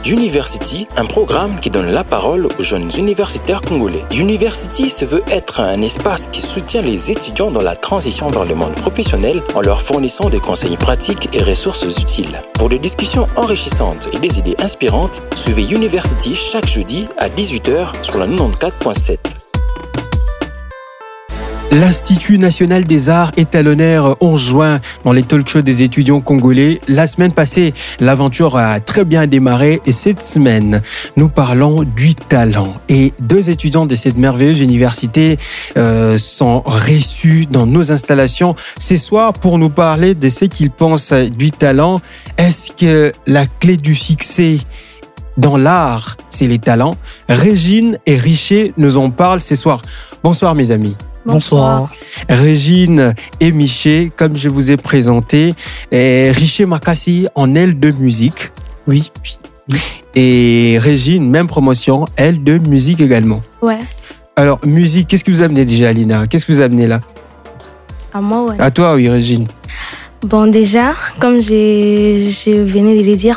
University, un programme qui donne la parole aux jeunes universitaires congolais. University se veut être un espace qui soutient les étudiants dans la transition vers le monde professionnel en leur fournissant des conseils pratiques et ressources utiles. Pour des discussions enrichissantes et des idées inspirantes, suivez University chaque jeudi à 18h sur la 94.7. L'Institut national des arts est à l'honneur 11 juin dans les talk shows des étudiants congolais. La semaine passée, l'aventure a très bien démarré et cette semaine, nous parlons du talent. Et 2 étudiants de cette merveilleuse université sont reçus dans nos installations ce soir pour nous parler de ce qu'ils pensent du talent. Est-ce que la clé du succès dans l'art, c'est les talents? Régine et Richer nous en parlent ce soir. Bonsoir mes amis. Bonsoir. Régine et Miché, comme je vous ai présenté, Richer Makassi en aile de musique. Oui. Et Régine, même promotion, aile de musique également. Ouais. Alors, musique, qu'est-ce que vous amenez déjà, Alina? Qu'est-ce que vous amenez là? À moi, ouais. À toi, oui, Régine. Bon, déjà, comme je venais de le dire,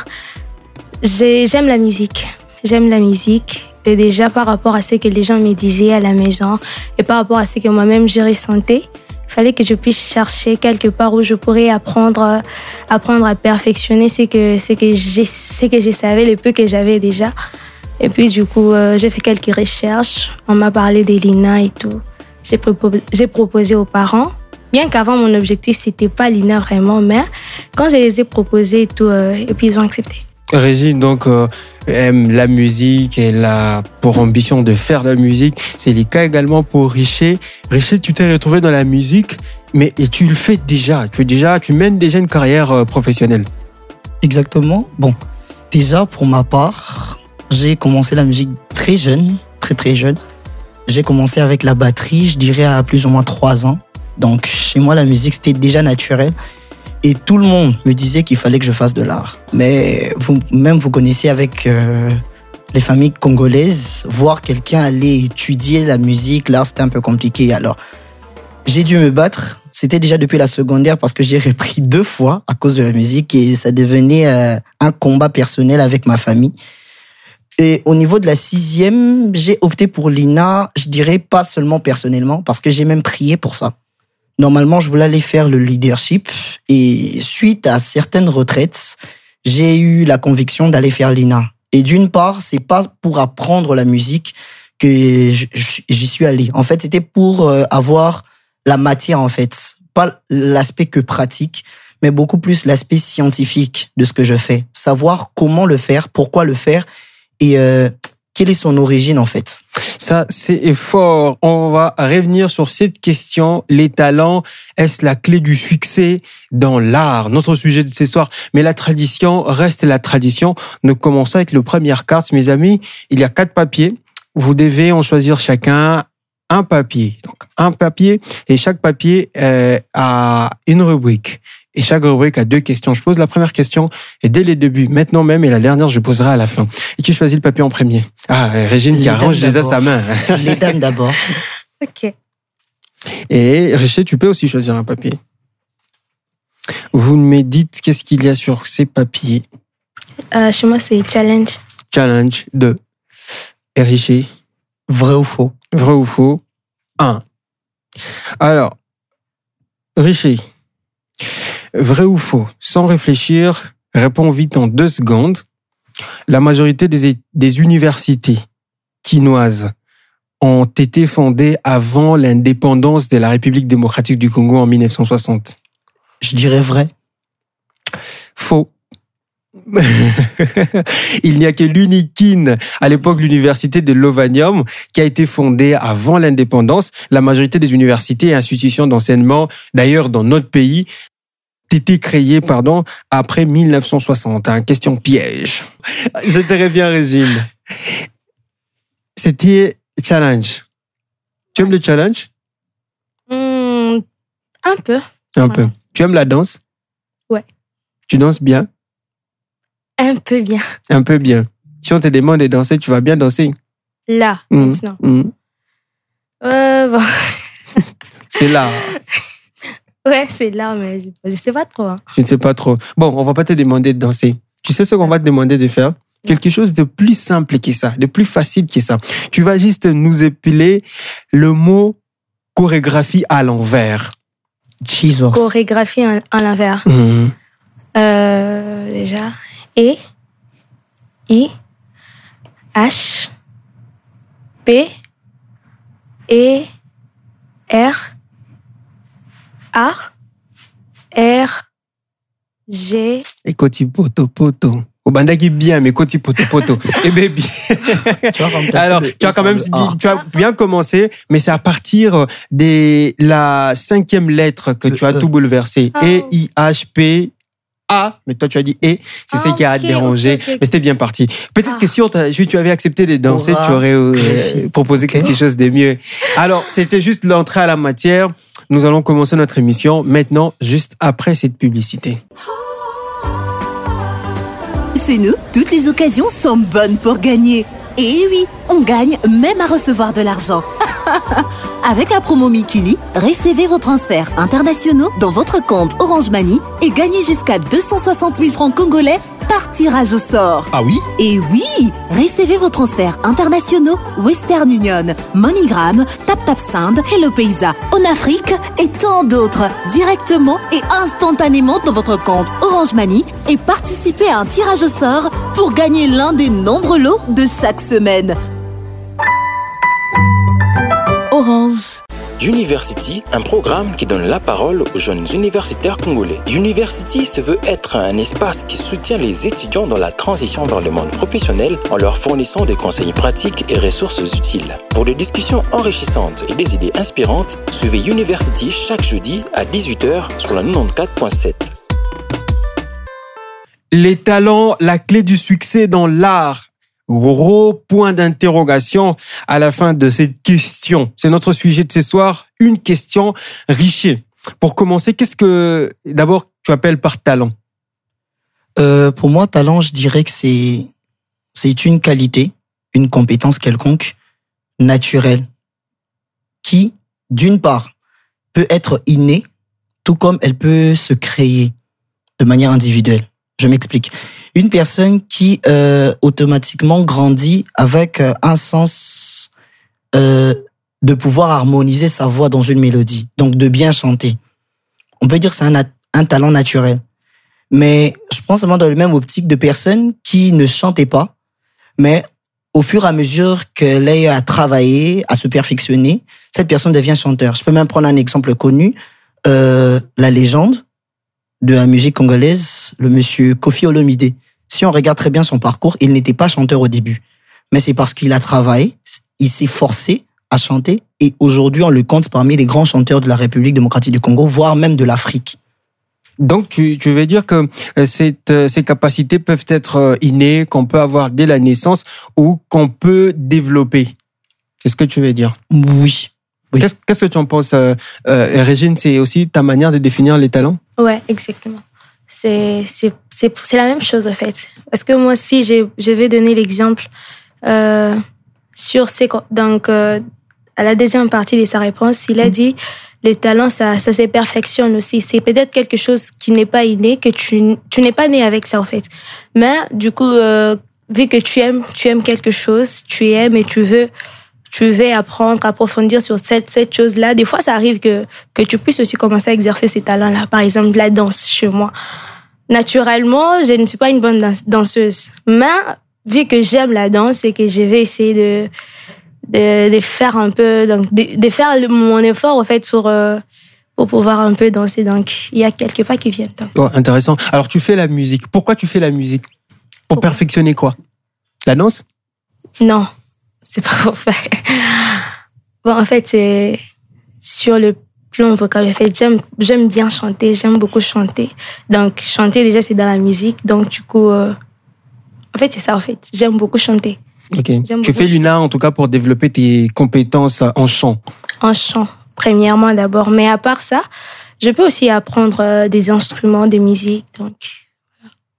j'aime la musique. J'aime la musique. Et déjà, par rapport à ce que les gens me disaient à la maison et par rapport à ce que moi-même je ressentais, il fallait que je puisse chercher quelque part où je pourrais apprendre à perfectionner ce que je savais, le peu que j'avais déjà. Et puis, du coup, j'ai fait quelques recherches. On m'a parlé d'Elina et tout. J'ai proposé aux parents. Bien qu'avant, mon objectif, c'était pas l'INA vraiment, mais quand je les ai proposés et tout, et puis ils ont accepté. Régine, donc, aime la musique, elle a pour ambition de faire de la musique. C'est le cas également pour Richer. Richer, tu t'es retrouvé dans la musique, mais tu le fais déjà. Tu mènes déjà une carrière professionnelle. Exactement. Bon, déjà, pour ma part, j'ai commencé la musique très jeune, très jeune. J'ai commencé avec la batterie, je dirais à plus ou moins 3 ans. Donc, chez moi, la musique, c'était déjà naturel. Et tout le monde me disait qu'il fallait que je fasse de l'art. Mais vous connaissez avec les familles congolaises, voir quelqu'un aller étudier la musique, l'art, c'était un peu compliqué. Alors, j'ai dû me battre. C'était déjà depuis la secondaire parce que j'ai repris 2 fois à cause de la musique et ça devenait un combat personnel avec ma famille. Et au niveau de la 6e, j'ai opté pour l'INA, je dirais pas seulement personnellement, parce que j'ai même prié pour ça. Normalement, je voulais aller faire le leadership et suite à certaines retraites, j'ai eu la conviction d'aller faire l'INA. Et d'une part, c'est pas pour apprendre la musique que j'y suis allé. En fait, c'était pour avoir la matière, en fait. Pas l'aspect que pratique, mais beaucoup plus l'aspect scientifique de ce que je fais. Savoir comment le faire, pourquoi le faire et quelle est son origine, en fait. Ça, c'est fort. On va revenir sur cette question. Les talents, est-ce la clé du succès dans l'art? Notre sujet de ce soir. Mais la tradition reste la tradition. Nous commençons avec la première carte, mes amis. Il y a 4 papiers. Vous devez en choisir chacun un papier. Donc, un papier. Et chaque papier a une rubrique. Et chaque rubrique a 2 questions. Je pose la première question et dès les débuts, maintenant même, et la dernière, je poserai à la fin. Et qui choisit le papier en premier? Ah, Régine qui arrange déjà sa main. Les dames d'abord. Ok. Et Richer, tu peux aussi choisir un papier. Vous me dites qu'est-ce qu'il y a sur ces papiers. Chez moi, c'est challenge. Challenge 2. Et Richer? Vrai ou faux? Vrai ou faux? 1. Alors, Richer. Vrai ou faux? Sans réfléchir, réponds vite en 2 secondes. La majorité des universités quinoises ont été fondées avant l'indépendance de la République démocratique du Congo en 1960. Je dirais vrai. Faux. Il n'y a que l'UNIKIN, à l'époque l'université de Lovanium, qui a été fondée avant l'indépendance. La majorité des universités et institutions d'enseignement, d'ailleurs dans notre pays, été créé, après 1960. Question piège. Je te reviens, Régine. C'était challenge. Tu aimes le challenge? Un peu. Un peu. Tu aimes la danse? Ouais. Tu danses bien? Un peu bien. Un peu bien. Si on te demande de danser, tu vas bien danser? Là, maintenant. Bon. C'est là. Ouais, c'est là, mais je ne sais pas trop. Je ne sais pas trop. Bon, on va pas te demander de danser. Tu sais ce qu'on va te demander de faire? quelque chose de plus simple que ça, de plus facile que ça. Tu vas juste nous épeler le mot chorégraphie à l'envers. Jesus. Chorégraphie à l'envers. Déjà. E, I, H, P, E, R, A, R, G. Et koti poto poto. Au bandaki bien, mais koti poto poto. Eh ben bien. Alors, tu as quand même, tu as bien commencé, mais c'est à partir de la 5e lettre que tu as tout bouleversé. E, I, H, P, A, mais toi tu as dit E, c'est ce qui a dérangé, mais c'était bien parti. Peut-être que si tu avais accepté de danser, tu aurais proposé quelque chose de mieux. Alors, c'était juste l'entrée à la matière. Nous allons commencer notre émission maintenant, juste après cette publicité. Chez nous, toutes les occasions sont bonnes pour gagner. Et oui, on gagne même à recevoir de l'argent. Avec la promo Mikili, recevez vos transferts internationaux dans votre compte Orange Money et gagnez jusqu'à 260 000 francs congolais par tirage au sort. Ah oui? Et oui, recevez vos transferts internationaux Western Union, MoneyGram, TapTapSend, Hello Paysa, OnAfrique et tant d'autres directement et instantanément dans votre compte Orange Money et participez à un tirage au sort pour gagner l'un des nombreux lots de chaque semaine. Orange. University, un programme qui donne la parole aux jeunes universitaires congolais. University se veut être un espace qui soutient les étudiants dans la transition vers le monde professionnel en leur fournissant des conseils pratiques et ressources utiles. Pour des discussions enrichissantes et des idées inspirantes, suivez University chaque jeudi à 18h sur la 94.7. Les talents, la clé du succès dans l'art. Gros point d'interrogation à la fin de cette question. C'est notre sujet de ce soir, une question riche. Pour commencer, qu'est-ce que d'abord tu appelles par talent? Pour moi, talent, je dirais que c'est une qualité, une compétence quelconque, naturelle, qui, d'une part, peut être innée, tout comme elle peut se créer de manière individuelle. Je m'explique. Une personne qui automatiquement grandit avec un sens de pouvoir harmoniser sa voix dans une mélodie, donc de bien chanter. On peut dire que c'est un talent naturel. Mais je pense vraiment dans le même optique de personnes qui ne chantaient pas, mais au fur et à mesure qu'elle ait à travailler, à se perfectionner, cette personne devient chanteur. Je peux même prendre un exemple connu, la légende de la musique congolaise, le monsieur Koffi Olomide. Si on regarde très bien son parcours, il n'était pas chanteur au début. Mais c'est parce qu'il a travaillé, il s'est forcé à chanter et aujourd'hui on le compte parmi les grands chanteurs de la République démocratique du Congo, voire même de l'Afrique. Donc tu veux dire que ces capacités peuvent être innées, qu'on peut avoir dès la naissance ou qu'on peut développer. C'est ce que tu veux dire? Oui. Qu'est-ce que tu en penses, Régine? C'est aussi ta manière de définir les talents? Ouais, exactement. C'est la même chose, en fait. Parce que moi, si je vais donner l'exemple donc, à la deuxième partie de sa réponse, il a dit les talents, ça se perfectionne aussi. C'est peut-être quelque chose qui n'est pas inné, que tu n'es pas né avec ça, en fait. Mais, du coup, vu que tu aimes quelque chose, tu aimes et tu veux apprendre, approfondir sur cette chose-là. Des fois, ça arrive que tu puisses aussi commencer à exercer ces talents-là. Par exemple, la danse chez moi. Naturellement, je ne suis pas une bonne danseuse. Mais, vu que j'aime la danse et que je vais essayer de faire un peu, donc, de faire mon effort, en fait, pour pouvoir un peu danser. Donc, il y a quelques pas qui viennent. Oh, intéressant. Alors, tu fais la musique. Pourquoi tu fais la musique? Pour perfectionner quoi? La danse? Non. C'est pas pour faire. Bon, en fait, c'est sur le plan vocal. En fait, j'aime bien chanter, j'aime beaucoup chanter. Donc, chanter, déjà, c'est dans la musique. Donc, du coup, en fait, c'est ça, en fait. J'aime beaucoup chanter. Ok. Tu fais l'UNA, en tout cas, pour développer tes compétences en chant. En chant, premièrement, d'abord. Mais à part ça, je peux aussi apprendre des instruments, des musiques. Donc,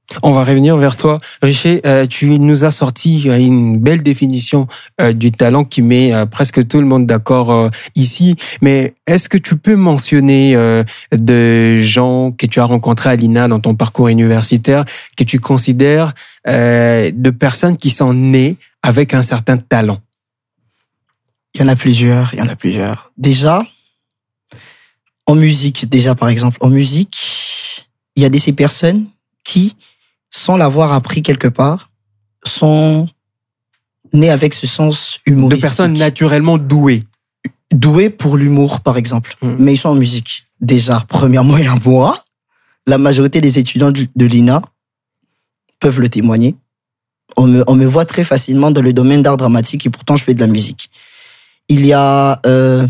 On va revenir vers toi. Richer, tu nous as sorti une belle définition du talent qui met presque tout le monde d'accord ici. Mais est-ce que tu peux mentionner de gens que tu as rencontrés à l'INA dans ton parcours universitaire, que tu considères de personnes qui sont nées avec un certain talent? Il y en a plusieurs. Déjà, en musique, par exemple, il y a ces personnes qui, sans l'avoir appris quelque part, sont nées avec ce sens humoristique. De personnes naturellement douées. Douées pour l'humour, par exemple. Mais ils sont en musique. Déjà, premièrement, il y a moi. La majorité des étudiants de l'INA peuvent le témoigner. On me voit très facilement dans le domaine d'art dramatique et pourtant je fais de la musique. Il y a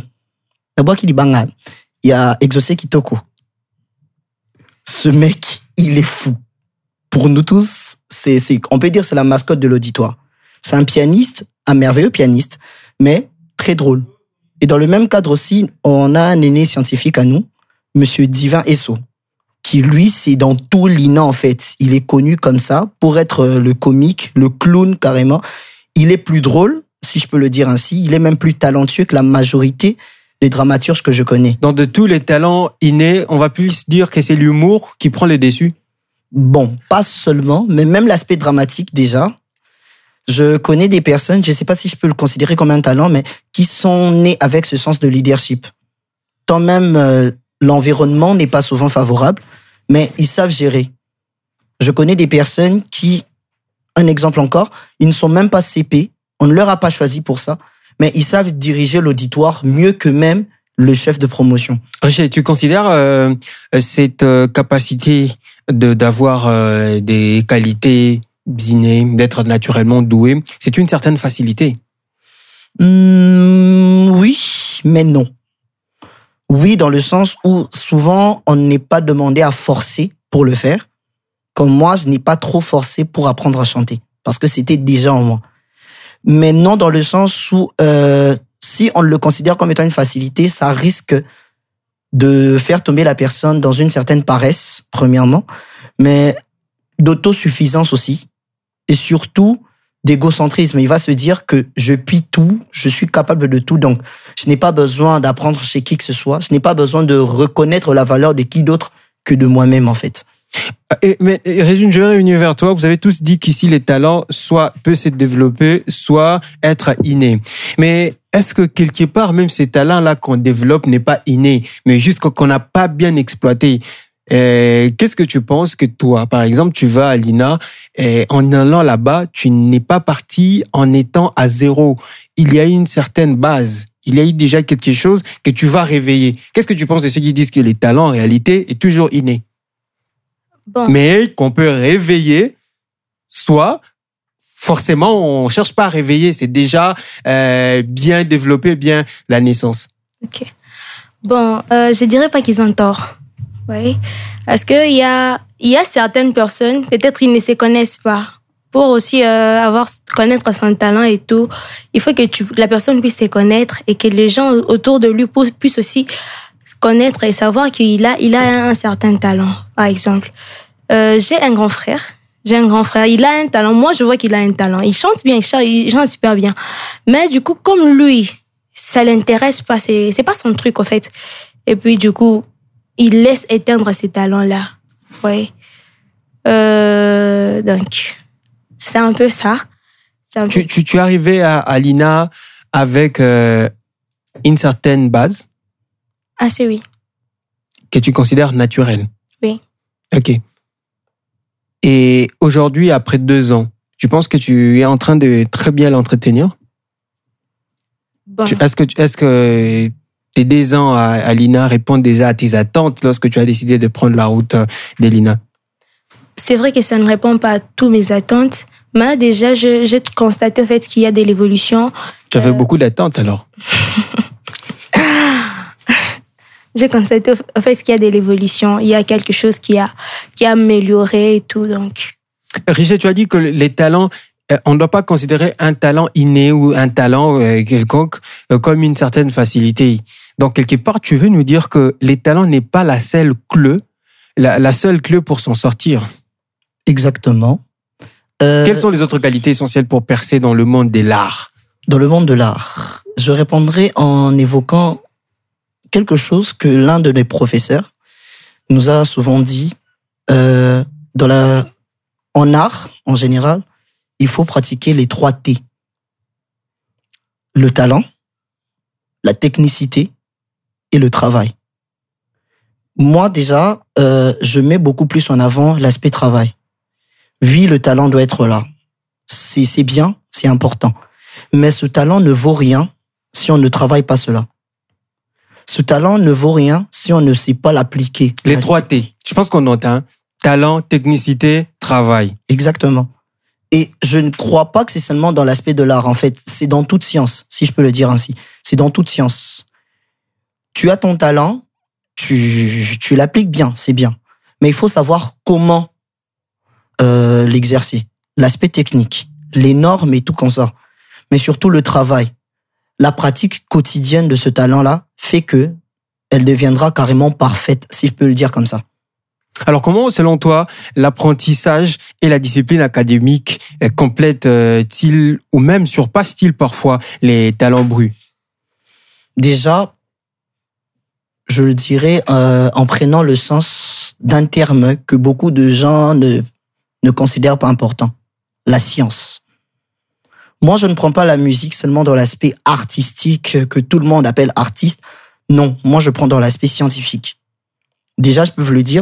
il y a Exaucé Kitoko. Ce mec, il est fou. Pour nous tous, on peut dire c'est la mascotte de l'auditoire. C'est un pianiste, un merveilleux pianiste, mais très drôle. Et dans le même cadre aussi, on a un aîné scientifique à nous, Monsieur Divin Esso, qui lui, c'est dans tout l'INA en fait. Il est connu comme ça pour être le comique, le clown carrément. Il est plus drôle, si je peux le dire ainsi. Il est même plus talentueux que la majorité des dramaturges que je connais. Dans de tous les talents innés, on va plus dire que c'est l'humour qui prend les dessus. Bon, pas seulement, mais même l'aspect dramatique déjà. Je connais des personnes, je ne sais pas si je peux le considérer comme un talent, mais qui sont nées avec ce sens de leadership. Tant même l'environnement n'est pas souvent favorable, mais ils savent gérer. Je connais des personnes qui, un exemple encore, ils ne sont même pas CP, on ne leur a pas choisi pour ça, mais ils savent diriger l'auditoire mieux que même le chef de promotion. Richer, tu considères cette capacité d'avoir des qualités innées, d'être naturellement doué, c'est une certaine facilité? Oui, mais non. Oui, dans le sens où souvent on n'est pas demandé à forcer pour le faire. Comme moi, je n'ai pas trop forcé pour apprendre à chanter parce que c'était déjà en moi. Mais non, dans le sens où si on le considère comme étant une facilité, ça risque de faire tomber la personne dans une certaine paresse, premièrement, mais d'autosuffisance aussi, et surtout d'égocentrisme. Il va se dire que je puis tout, je suis capable de tout, donc je n'ai pas besoin d'apprendre chez qui que ce soit, je n'ai pas besoin de reconnaître la valeur de qui d'autre que de moi-même, en fait. Mais Régine, je vais revenir vers toi. Vous avez tous dit qu'ici, les talents, soit peuvent se développer, soit être innés. Mais est-ce que quelque part, même ces talents-là qu'on développe n'est pas inné, mais juste qu'on n'a pas bien exploité? Qu'est-ce que tu penses que toi, par exemple, tu vas à l'INA et en allant là-bas, tu n'es pas parti en étant à zéro. Il y a une certaine base. Il y a eu déjà quelque chose que tu vas réveiller. Qu'est-ce que tu penses de ceux qui disent que les talents, en réalité, est toujours inné? Bon. Mais qu'on peut réveiller, soit forcément, on cherche pas à réveiller. C'est déjà bien développé, bien la naissance. Ok. Bon, je dirais pas qu'ils ont tort. Oui, parce que il y a certaines personnes, peut-être ils ne se connaissent pas. Pour aussi connaître son talent et tout, il faut que la personne puisse se connaître et que les gens autour de lui puissent aussi connaître et savoir qu'il a un certain talent. Par exemple, j'ai un grand frère. Il a un talent. Moi, je vois qu'il a un talent. Il chante bien, il chante super bien. Mais du coup, comme lui, ça l'intéresse pas. C'est pas son truc en fait. Et puis du coup, il laisse éteindre ces talents-là. Oui. Donc, c'est un peu ça. Tu es arrivé à l'INA avec une certaine base? Ah, c'est oui. Que tu considères naturelle? Oui. Ok. Et aujourd'hui, après 2 ans, tu penses que tu es en train de très bien l'entretenir? Bon. Est-ce que tes 2 ans à l'INA répondent déjà à tes attentes lorsque tu as décidé de prendre la route de l'INA? C'est vrai que ça ne répond pas à toutes mes attentes, mais déjà, j'ai constaté en fait qu'il y a de l'évolution. Tu avais beaucoup d'attentes alors? J'ai constaté en fait qu'il y a de l'évolution. Il y a quelque chose qui a amélioré et tout, donc. Richer, tu as dit que les talents, on ne doit pas considérer un talent inné ou un talent quelconque comme une certaine facilité. Donc, quelque part, tu veux nous dire que les talents n'est pas la seule clé pour s'en sortir. Exactement. Quelles sont les autres qualités essentielles pour percer dans le monde de l'art? Dans le monde de l'art, je répondrai en évoquant quelque chose que l'un de mes professeurs nous a souvent dit. En art, en général, il faut pratiquer les 3 T. Le talent, la technicité et le travail. Moi, déjà, je mets beaucoup plus en avant l'aspect travail. Oui, le talent doit être là. C'est bien, c'est important. Mais ce talent ne vaut rien si on ne travaille pas cela. Ce talent ne vaut rien si on ne sait pas l'appliquer. Les 3 T. Je pense qu'on entend. Talent, technicité, travail. Exactement. Et je ne crois pas que c'est seulement dans l'aspect de l'art. En fait, c'est dans toute science, si je peux le dire ainsi. C'est dans toute science. Tu as ton talent, tu l'appliques bien, c'est bien. Mais il faut savoir comment l'exercer. L'aspect technique, les normes et tout comme ça. Mais surtout le travail. La pratique quotidienne de ce talent-là fait que elle deviendra carrément parfaite, si je peux le dire comme ça. Alors comment, selon toi, l'apprentissage et la discipline académique complètent-ils ou même surpassent-ils parfois les talents bruts? Déjà, je le dirais en prenant le sens d'un terme que beaucoup de gens ne considèrent pas important, la science. Moi, je ne prends pas la musique seulement dans l'aspect artistique que tout le monde appelle artiste. Non, moi, je prends dans l'aspect scientifique. Déjà, je peux vous le dire,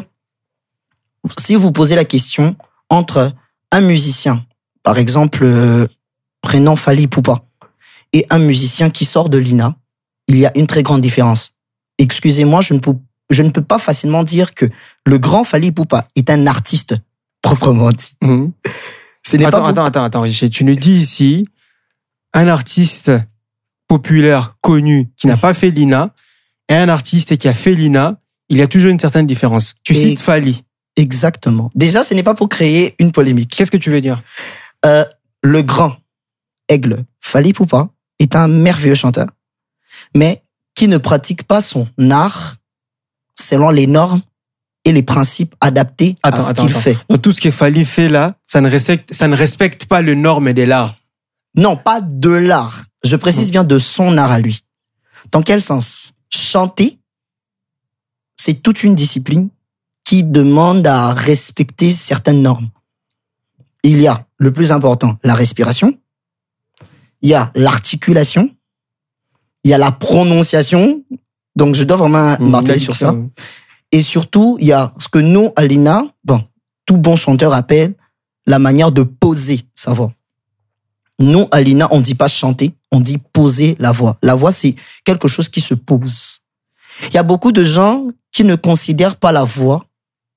si vous posez la question entre un musicien, par exemple, prenons Fally Ipupa, et un musicien qui sort de l'INA, il y a une très grande différence. Excusez-moi, je ne peux pas facilement dire que le grand Fally Ipupa est un artiste proprement dit. Mmh. Attends. Tu nous dis ici, un artiste populaire, connu, qui n'a pas fait l'INA, et un artiste qui a fait l'INA, il y a toujours une certaine différence. Tu cites Fally. Exactement. Déjà, ce n'est pas pour créer une polémique. Qu'est-ce que tu veux dire? Le grand aigle Fally Ipupa est un merveilleux chanteur, mais qui ne pratique pas son art selon les normes et les principes adaptés à ce qu'il fait. Donc tout ce que Fally fait là, ça ne respecte pas les normes de l'art. Non, pas de l'art. Je précise bien de son art à lui. Dans quel sens? Chanter, c'est toute une discipline qui demande à respecter certaines normes. Il y a, le plus important, la respiration, il y a l'articulation, il y a la prononciation, donc je dois vraiment marteler sur ça. Et surtout, il y a ce que nous, à l'INA, tout bon chanteur appelle la manière de poser sa voix. Nous, à l'INA, on ne dit pas chanter, on dit poser la voix. La voix, c'est quelque chose qui se pose. Il y a beaucoup de gens qui ne considèrent pas la voix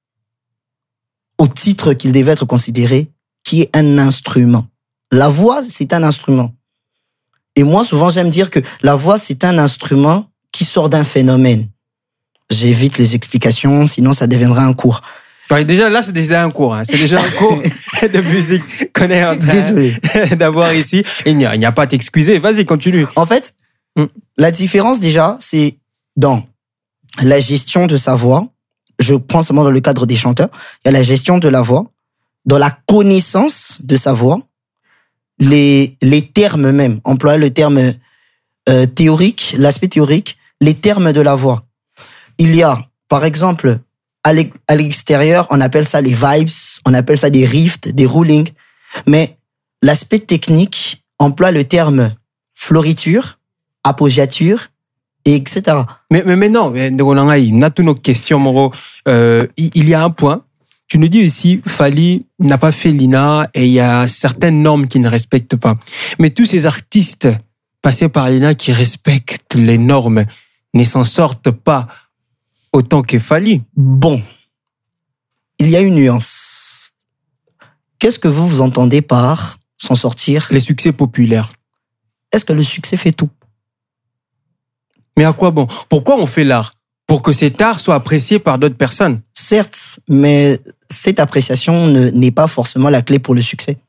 au titre qu'il devait être considéré, qui est un instrument. La voix, c'est un instrument. Et moi, souvent, j'aime dire que la voix, c'est un instrument qui sort d'un phénomène. J'évite les explications, sinon ça deviendra un cours. Ouais, déjà, là, c'est déjà un cours. Hein. C'est déjà un cours de musique qu'on est en train d'avoir ici. Il n'y a pas à t'excuser. Vas-y, continue. En fait, la différence déjà, c'est dans la gestion de sa voix. Je prends seulement dans le cadre des chanteurs. Il y a la gestion de la voix, dans la connaissance de sa voix, les termes même. Employer le terme théorique, l'aspect théorique, les termes de la voix. Il y a, par exemple, à l'extérieur, on appelle ça les vibes, on appelle ça des rifts, des rulings. Mais l'aspect technique emploie le terme floriture, appoggiature, et etc. Mais non, on a toutes nos questions, Moro. Il y a un point. Tu nous dis ici, Fally n'a pas fait l'INA et il y a certaines normes qu'il ne respecte pas. Mais tous ces artistes passés par l'INA qui respectent les normes ne s'en sortent pas autant que Fally. Bon, il y a une nuance. Qu'est-ce que vous entendez par s'en sortir? Les succès populaires. Est-ce que le succès fait tout? Mais à quoi bon? Pourquoi on fait l'art? Pour que cet art soit apprécié par d'autres personnes. Certes, mais cette appréciation n'est pas forcément la clé pour le succès.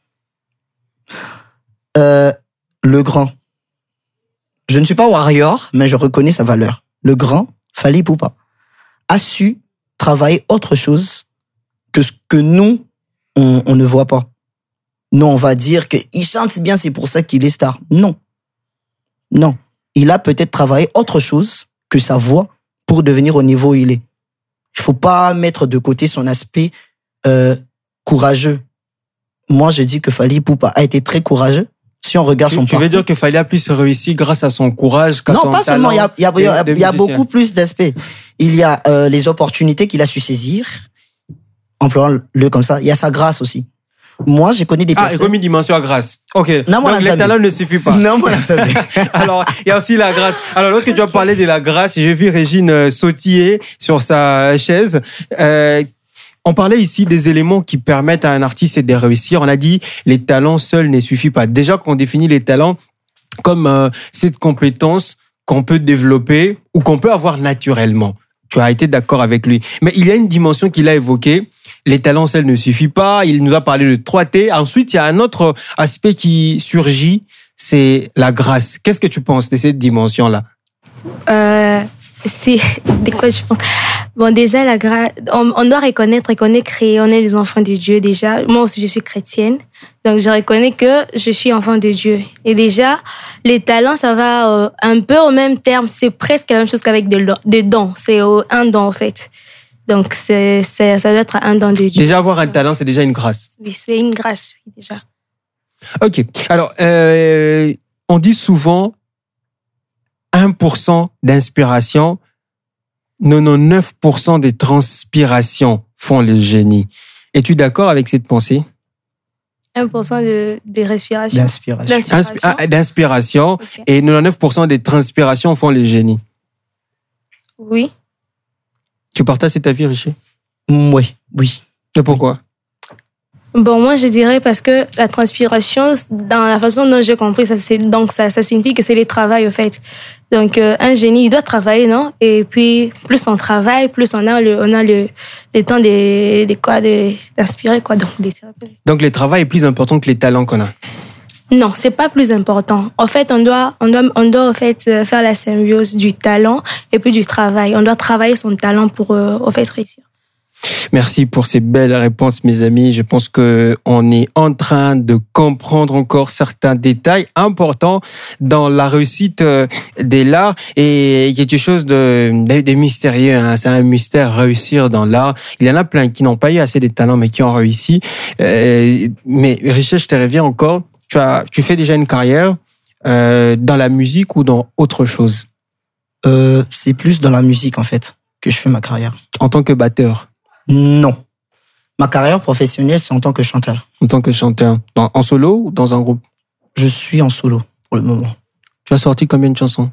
Le grand. Je ne suis pas warrior, mais je reconnais sa valeur. Le grand, Fally Ipupa, a su travailler autre chose que ce que nous, on ne voit pas. Non, on va dire qu'il chante bien, c'est pour ça qu'il est star. Non. Non. Il a peut-être travaillé autre chose que sa voix pour devenir au niveau où il est. Il faut pas mettre de côté son aspect courageux. Moi, je dis que Fally Ipupa a été très courageux. Si on regarde son parcours... Tu veux dire que Fally a plus réussi grâce à son courage qu'à son talent? Non, pas seulement. Il y a beaucoup plus d'aspects. Il y a les opportunités qu'il a su saisir, employons-le comme ça. Il y a sa grâce aussi. Moi, j'ai connu des personnes... Ah, et comme une dimension à grâce. OK. Non, donc, les talents ne suffisent pas. Non, moi, alors, il y a aussi la grâce. Alors, lorsque tu as parlé de la grâce, j'ai vu Régine sautiller sur sa chaise. On parlait ici des éléments qui permettent à un artiste de réussir. On a dit les talents seuls ne suffisent pas. Déjà qu'on définit les talents comme cette compétence qu'on peut développer ou qu'on peut avoir naturellement. Tu as été d'accord avec lui. Mais il y a une dimension qu'il a évoquée. Les talents seuls ne suffisent pas. Il nous a parlé de 3T. Ensuite, il y a un autre aspect qui surgit, c'est la grâce. Qu'est-ce que tu penses de cette dimension-là? C'est de quoi je pense. Bon, déjà, la grâce, on doit reconnaître qu'on est créé, on est les enfants de Dieu déjà. Moi aussi, je suis chrétienne. Donc, je reconnais que je suis enfant de Dieu. Et déjà, les talents, ça va un peu au même terme. C'est presque la même chose qu'avec des dons. C'est un don, en fait. Donc, ça doit être un don de Dieu. Déjà, avoir un talent, c'est déjà une grâce. Oui, c'est une grâce, oui, déjà. OK. Alors, on dit souvent 1% d'inspiration, 99% des transpirations font le génie. Es-tu d'accord avec cette pensée? 1% de respiration. D'inspiration. Okay. Et 99% des transpirations font le génie. Oui. Tu partages cet avis, Richer? Oui. Et pourquoi? Bon, moi, je dirais parce que la transpiration, dans la façon dont j'ai compris, ça signifie que c'est le travail, au fait. Donc, un génie, il doit travailler, non? Et puis, plus on travaille, plus on a le temps d'inspirer, quoi. Donc, le travail est plus important que les talents qu'on a? Non, c'est pas plus important. En fait, on doit en fait faire la symbiose du talent et puis du travail. On doit travailler son talent pour, au fait, réussir. Merci pour ces belles réponses, mes amis. Je pense que on est en train de comprendre encore certains détails importants dans la réussite de l'art et quelque chose de mystérieux. Hein. C'est un mystère réussir dans l'art. Il y en a plein qui n'ont pas eu assez de talent mais qui ont réussi. Mais Richard, je te reviens encore. Tu fais déjà une carrière dans la musique ou dans autre chose? C'est plus dans la musique en fait que je fais ma carrière. En tant que batteur? Non. Ma carrière professionnelle, c'est en tant que chanteur. En tant que chanteur. En solo ou dans un groupe? Je suis en solo pour le moment. Tu as sorti combien de chansons?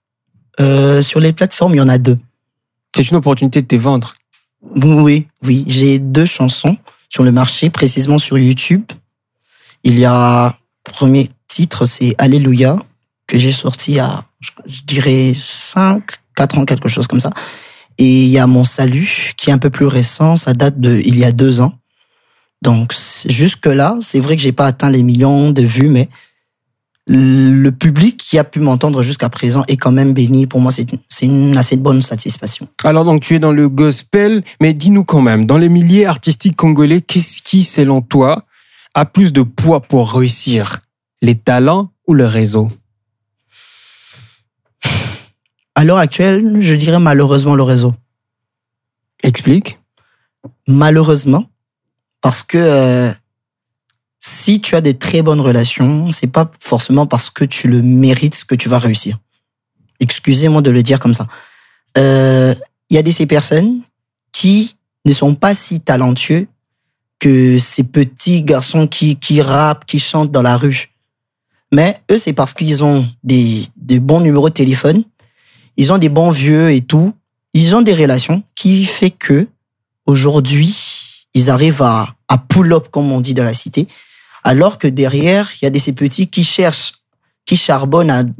Sur les plateformes, il y en a 2. C'est une opportunité de te vendre? Oui. J'ai 2 chansons sur le marché, précisément sur YouTube. Il y a, premier titre, c'est Alléluia, que j'ai sorti à, je dirais, 4 ans, quelque chose comme ça. Et il y a Mon Salut, qui est un peu plus récent, ça date il y a 2 ans. Donc, jusque-là, c'est vrai que j'ai pas atteint les millions de vues, mais le public qui a pu m'entendre jusqu'à présent est quand même béni. Pour moi, c'est une assez bonne satisfaction. Alors, donc, tu es dans le gospel, mais dis-nous quand même, dans les milieux artistiques congolais, qu'est-ce qui, selon toi, a plus de poids pour réussir? Les talents ou le réseau? À l'heure actuelle, je dirais malheureusement le réseau. Explique. Malheureusement, parce que si tu as de très bonnes relations, c'est pas forcément parce que tu le mérites que tu vas réussir. Excusez-moi de le dire comme ça. Il y a ces personnes qui ne sont pas si talentueux que ces petits garçons qui rappent, qui chantent dans la rue. Mais eux, c'est parce qu'ils ont des bons numéros de téléphone, ils ont des bons vieux et tout, ils ont des relations qui fait que aujourd'hui, ils arrivent à pull up, comme on dit dans la cité, alors que derrière, il y a ces petits qui cherchent, qui charbonnent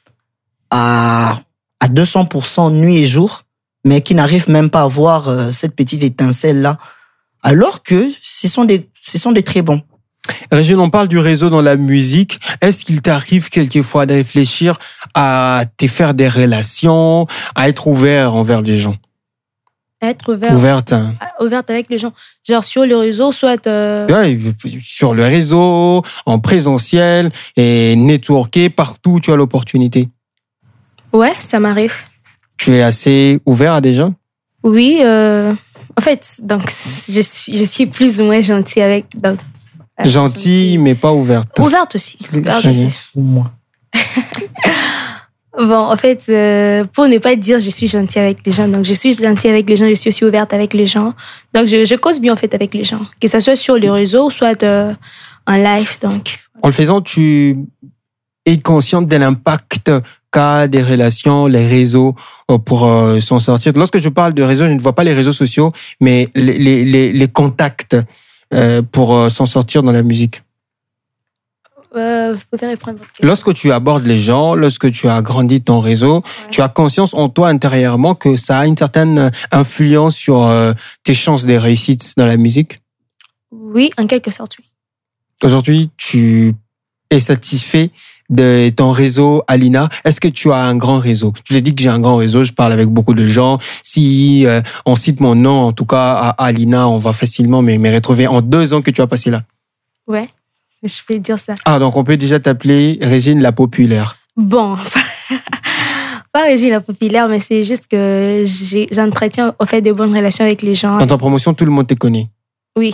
à 200% nuit et jour, mais qui n'arrivent même pas à voir cette petite étincelle-là, alors que ce sont des très bons. Régine, on parle du réseau dans la musique. Est-ce qu'il t'arrive quelquefois de réfléchir à te faire des relations, à être ouvert envers les gens? Être Ouverte. ouverte avec les gens. Genre sur le réseau, soit... Ouais, sur le réseau, en présentiel, et networker partout où tu as l'opportunité. Ouais, ça m'arrive. Tu es assez ouvert à des gens? Oui, en fait, donc, je suis plus ou moins gentille avec... Donc, Gentille, mais pas ouverte. Ouverte aussi. Ouverte aussi. Moi. Bon, en fait, pour ne pas dire je suis gentille avec les gens, donc je suis gentille avec les gens, je suis aussi ouverte avec les gens. Donc, je cause bien en fait avec les gens, que ce soit sur les réseaux, soit en live. Donc, En le faisant, tu es consciente de l'impact qu'a des relations, les réseaux pour s'en sortir. Lorsque je parle de réseaux, je ne vois pas les réseaux sociaux, mais les contacts pour s'en sortir dans la musique. vous pouvez reprendre votre question. Lorsque tu abordes les gens, lorsque tu as grandi ton réseau, tu as conscience en toi intérieurement que ça a une certaine influence sur tes chances de réussite dans la musique? Oui, en quelque sorte, oui. Aujourd'hui, tu es satisfait de ton réseau, Alina? Est-ce que tu as un grand réseau? Je t'ai dit que j'ai un grand réseau, je parle avec beaucoup de gens. Si on cite mon nom, en tout cas, à Alina, on va facilement me retrouver en 2 ans que tu as passé là. Ouais, je vais dire ça. Ah, donc on peut déjà t'appeler Régine la populaire. Bon, pas Régine la populaire, mais c'est juste que j'entretiens au fait de bonnes relations avec les gens. Dans ta promotion, tout le monde te connaît. Oui.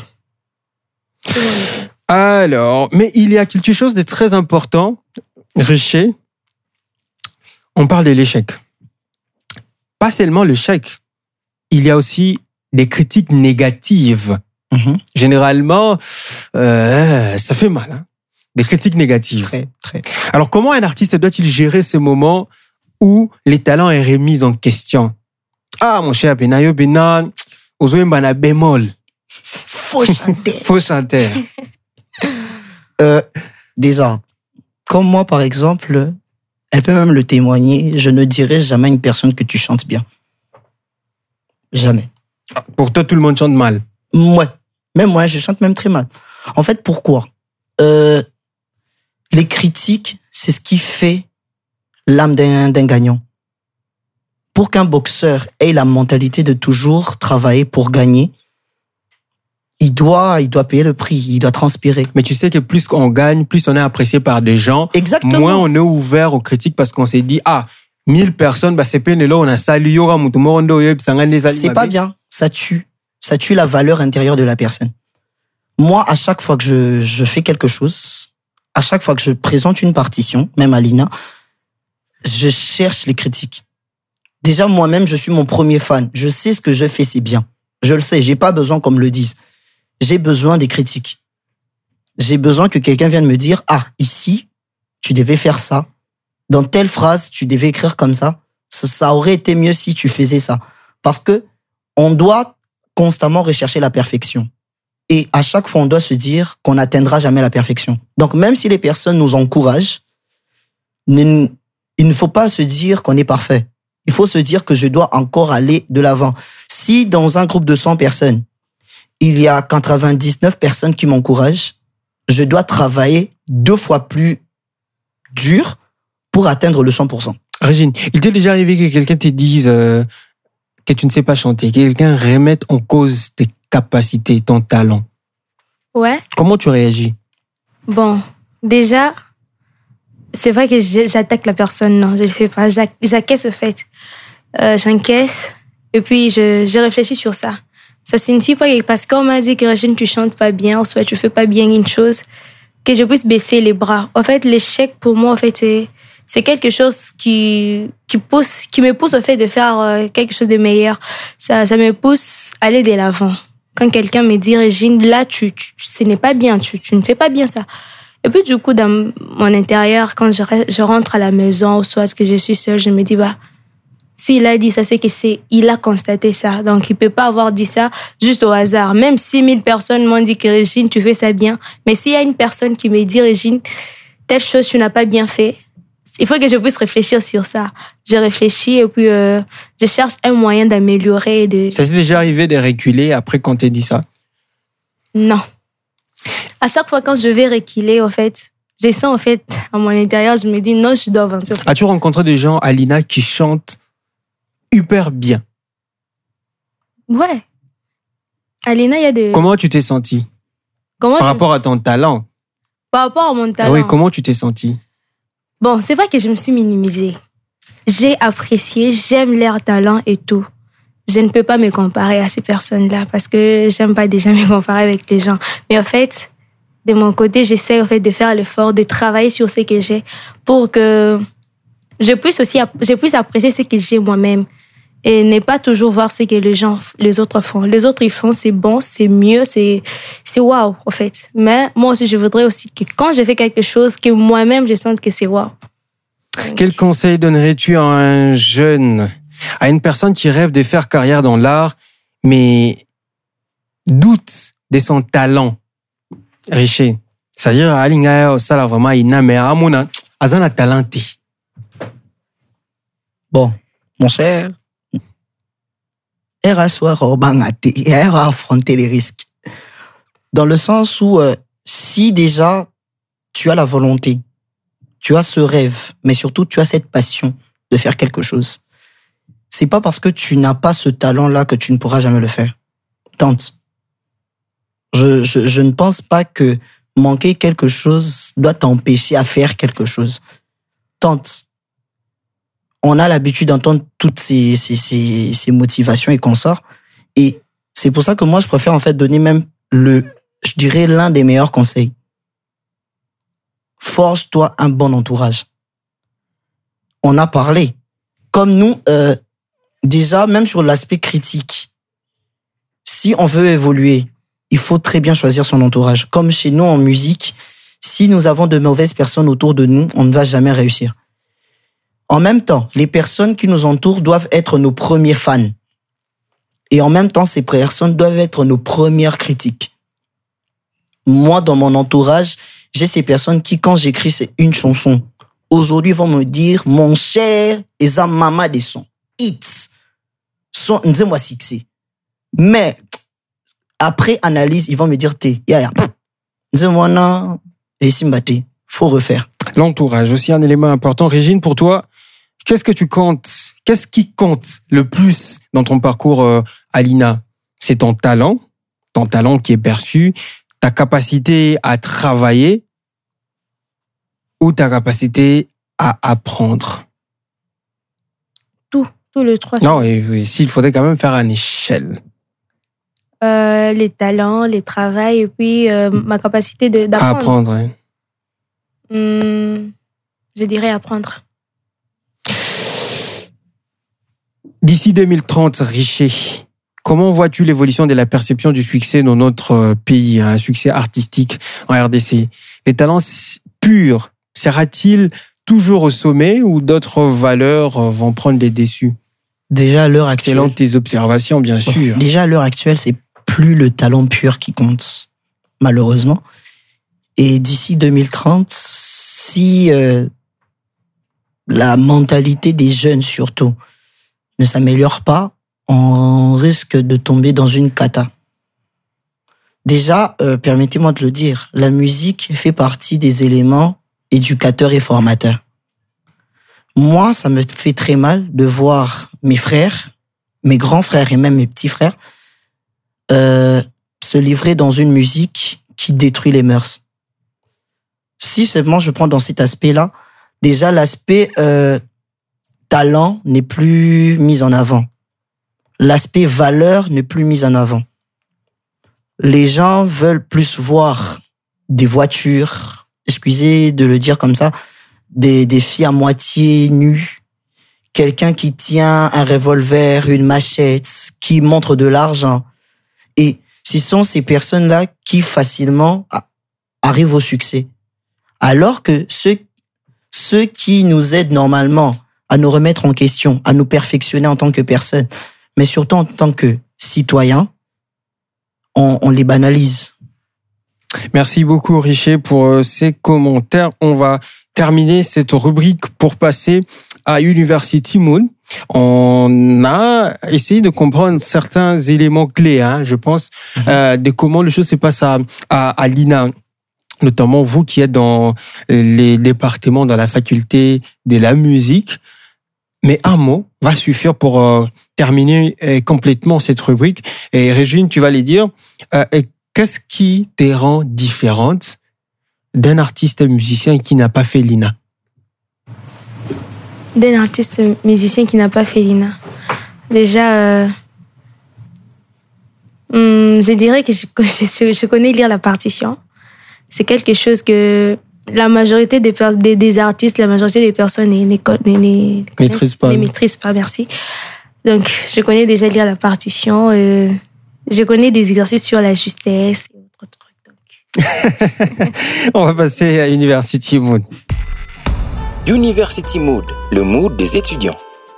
Alors, mais il y a quelque chose de très important, Richer. On parle de l'échec. Pas seulement l'échec, il y a aussi des critiques négatives. Généralement, ça fait mal. Hein? Des critiques négatives. Très, très. Alors, comment un artiste doit-il gérer ces moments où les talents est remis en question? Ah, mon cher Benayo Benan, ozoe mbana bémol. Faut chanter. Faut chanter. Déjà, comme moi, par exemple, elle peut même le témoigner, je ne dirai jamais à une personne que tu chantes bien. Jamais. Pour toi, tout le monde chante mal. Ouais. Même moi, je chante même très mal. En fait, pourquoi? Les critiques, c'est ce qui fait l'âme d'un gagnant. Pour qu'un boxeur ait la mentalité de toujours travailler pour gagner, il doit payer le prix, il doit transpirer. Mais tu sais que plus on gagne, plus on est apprécié par des gens. Exactement. Moins on est ouvert aux critiques parce qu'on s'est dit, 1000 personnes, c'est peine là, on a salué, c'est pas bien. Ça tue la valeur intérieure de la personne. Moi, à chaque fois que je fais quelque chose, à chaque fois que je présente une partition, même à Lina, je cherche les critiques. Déjà, moi-même, je suis mon premier fan. Je sais ce que je fais, c'est bien. Je le sais, j'ai pas besoin qu'on me le dise. J'ai besoin des critiques. J'ai besoin que quelqu'un vienne me dire, ici, tu devais faire ça. Dans telle phrase, tu devais écrire comme ça. Ça aurait été mieux si tu faisais ça. Parce que on doit constamment rechercher la perfection. Et à chaque fois, on doit se dire qu'on n'atteindra jamais la perfection. Donc, même si les personnes nous encouragent, il ne faut pas se dire qu'on est parfait. Il faut se dire que je dois encore aller de l'avant. Si dans un groupe de 100 personnes, il y a 99 personnes qui m'encouragent, je dois travailler 2 fois plus dur pour atteindre le 100%. Régine, il t'est déjà arrivé que quelqu'un te dise que tu ne sais pas chanter, que quelqu'un remette en cause tes capacités, ton talent? Ouais. Comment tu réagis? Bon, déjà, c'est vrai que j'attaque la personne. Non, je le fais pas. J'acquiesce le fait. J'encaisse et puis je réfléchis sur ça. Ça signifie pas que parce qu'on m'a dit que Régine, tu chantes pas bien, ou soit tu fais pas bien une chose, que je puisse baisser les bras. En fait, l'échec pour moi, en fait, c'est quelque chose qui me pousse au fait de faire quelque chose de meilleur. Ça me pousse à aller de l'avant. Quand quelqu'un me dit, Régine, là, ce n'est pas bien, tu ne fais pas bien ça. Et puis, du coup, dans mon intérieur, quand je rentre à la maison, ou soit que je suis seule, je me dis, s'il a dit ça, c'est il a constaté ça. Donc, il peut pas avoir dit ça juste au hasard. Même si 1000 personnes m'ont dit que Régine, tu fais ça bien. Mais s'il y a une personne qui me dit, Régine, telle chose, tu n'as pas bien fait, il faut que je puisse réfléchir sur ça. Je réfléchis et puis je cherche un moyen d'améliorer. Ça t'est déjà arrivé de reculer après qu'on t'ait dit ça? Non. À chaque fois quand je vais reculer, en fait, je sens en fait à mon intérieur, je me dis non, je dois avancer. As-tu rencontré des gens, Alina, qui chantent hyper bien? Ouais. Alina, il y a des... Comment tu t'es sentie par rapport à ton talent? Par rapport à mon talent. Oui, comment tu t'es sentie? Bon, c'est vrai que je me suis minimisée. J'ai apprécié, j'aime leur talent et tout. Je ne peux pas me comparer à ces personnes-là parce que j'aime pas déjà me comparer avec les gens. Mais en fait, de mon côté, j'essaie en fait de faire l'effort, de travailler sur ce que j'ai pour que je puisse apprécier ce que j'ai moi-même et ne pas toujours voir ce que les autres font. Les autres, ils font, c'est bon, c'est mieux, c'est waouh, en fait. Mais moi aussi, je voudrais aussi que quand je fais quelque chose, que moi-même, je sente que c'est waouh. Quel conseil donnerais-tu à un jeune, à une personne qui rêve de faire carrière dans l'art, mais doute de son talent? Riché. C'est-à-dire, Alinga, ça là, vraiment, il n'a mais à mon azana talenté. Bon, mon cher, elle a affronté les risques. Dans le sens où, si déjà tu as la volonté, tu as ce rêve, mais surtout tu as cette passion de faire quelque chose, c'est pas parce que tu n'as pas ce talent-là que tu ne pourras jamais le faire. Tente. Je ne pense pas que manquer quelque chose doit t'empêcher à faire quelque chose. Tente. On a l'habitude d'entendre toutes ces motivations et consorts. Et c'est pour ça que moi, je préfère en fait donner même je dirais l'un des meilleurs conseils. Forge-toi un bon entourage. On a parlé. Comme nous, déjà, même sur l'aspect critique, si on veut évoluer, il faut très bien choisir son entourage. Comme chez nous en musique, si nous avons de mauvaises personnes autour de nous, on ne va jamais réussir. En même temps, les personnes qui nous entourent doivent être nos premiers fans. Et en même temps, ces personnes doivent être nos premières critiques. Moi, dans mon entourage, j'ai ces personnes qui, quand j'écris une chanson, aujourd'hui vont me dire, mon cher, eza mama des sons, hits, son, dis-moi succès. Mais, après analyse, ils vont me dire, dis-moi non, et simbate, faut refaire. L'entourage, aussi un élément important. Régine, pour toi, qu'est-ce qui compte le plus dans ton parcours, Alina? C'est ton talent qui est perçu, ta capacité à travailler ou ta capacité à apprendre? Tout le trois. Non, s'il faudrait quand même faire une échelle. Les talents, les travails et puis ma capacité d'apprendre. À apprendre, oui. Je dirais apprendre. D'ici 2030, Richer, comment vois-tu l'évolution de la perception du succès dans notre pays, un succès artistique en RDC? Les talents purs, sera-t-il toujours au sommet ou d'autres valeurs vont prendre les dessus? Déjà à l'heure actuelle. Selon tes observations, bien sûr. Déjà à l'heure actuelle, c'est plus le talent pur qui compte, malheureusement. Et d'ici 2030, si la mentalité des jeunes surtout ne s'améliore pas, on risque de tomber dans une cata. Déjà, permettez-moi de le dire, la musique fait partie des éléments éducateurs et formateurs. Moi, ça me fait très mal de voir mes frères, mes grands frères et même mes petits frères se livrer dans une musique qui détruit les mœurs. Si seulement je prends dans cet aspect-là, déjà l'aspect talent n'est plus mis en avant. L'aspect valeur n'est plus mis en avant. Les gens veulent plus voir des voitures, excusez de le dire comme ça, des filles à moitié nues, quelqu'un qui tient un revolver, une machette, qui montre de l'argent. Et ce sont ces personnes-là qui facilement arrivent au succès. Alors que ceux qui nous aident normalement à nous remettre en question, à nous perfectionner en tant que personne, mais surtout en tant que citoyen, on les banalise. Merci beaucoup, Richer, pour ces commentaires. On va terminer cette rubrique pour passer à University Moon. On a essayé de comprendre certains éléments clés, je pense, de comment les choses se passent à l'INA. Notamment vous qui êtes dans les départements, dans la faculté de la musique. Mais un mot va suffire pour terminer complètement cette rubrique. Et Régine, tu vas les dire. Qu'est-ce qui te rend différente d'un artiste musicien qui n'a pas fait l'INA? D'un artiste musicien qui n'a pas fait l'INA. Déjà, je dirais que je connais lire la partition. C'est quelque chose que la majorité des artistes, la majorité des personnes ne maîtrisent pas, merci. Donc, je connais déjà lire la partition. Je connais des exercices sur la justesse et autres trucs. Donc. On va passer à University Mood. University Mood, le mood des étudiants.